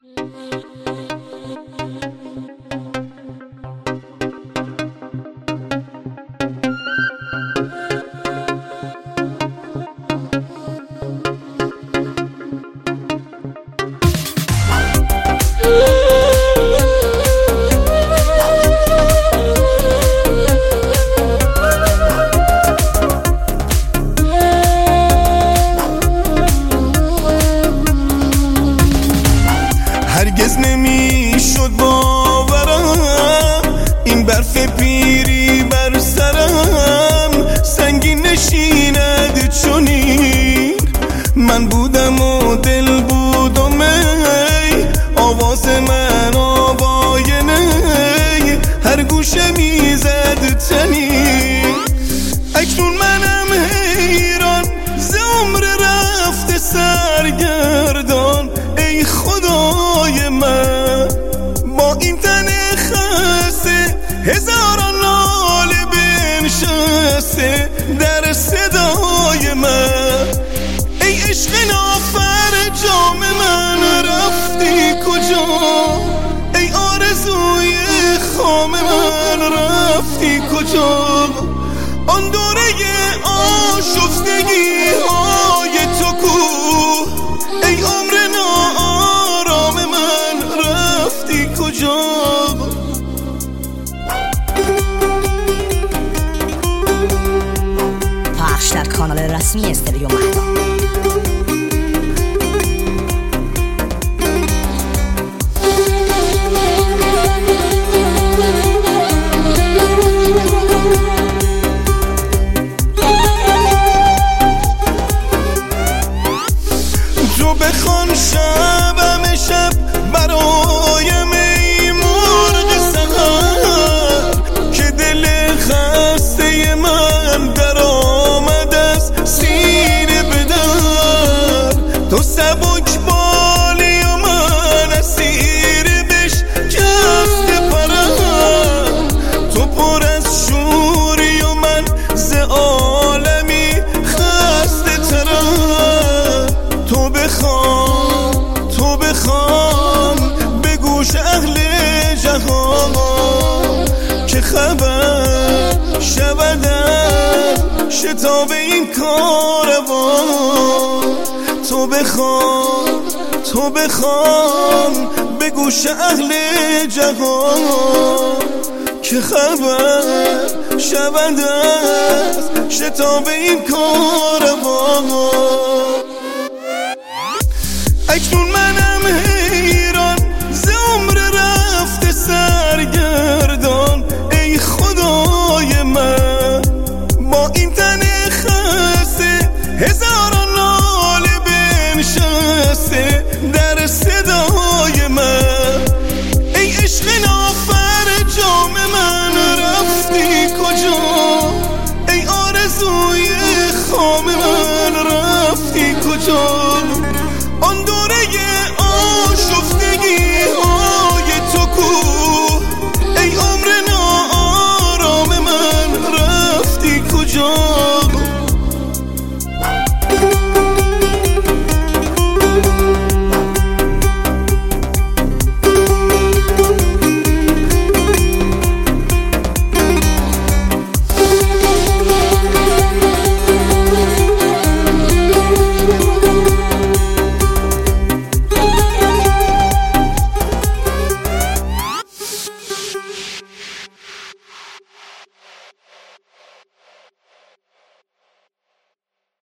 هرگز نمیشد باورم این برف پیری بر سرم سنگین نشیند چنین. من بودم و دل بودم ای آواز من آواینه هر گوشه میزد تنین. اکنون منم حیران ز عمر رفته سرگردان ای خدای من با این تن خسته هزاران ناله بنشسته در صدای من. ای عشق نافرجام من رفتی کجا ای آرزوی خام من رفتی کجا. آن دوره آشفتگی های تو کو ای عمر ناآرام من رفتی کجا. پخش در کانال رسمی استریو مهدا. تو بخوان شبم شب برایم ای مرغ سحر که دل خسته من در آمد از سینه به در. تو سبک بالی و من اسیر بشکسته پرم. تو پر از شوری و من ز عالمی خسته ترم. تو بخوان به گوش اهل جهان که خبر شود شتاب این کاروان. تو بخوان به گوش اهل جهان که خبر شود شتاب این کاروان. اکنون منم حیران ز عمر رفته سرگردان ای خدای من با این تن خسته هزاران ناله بنشسته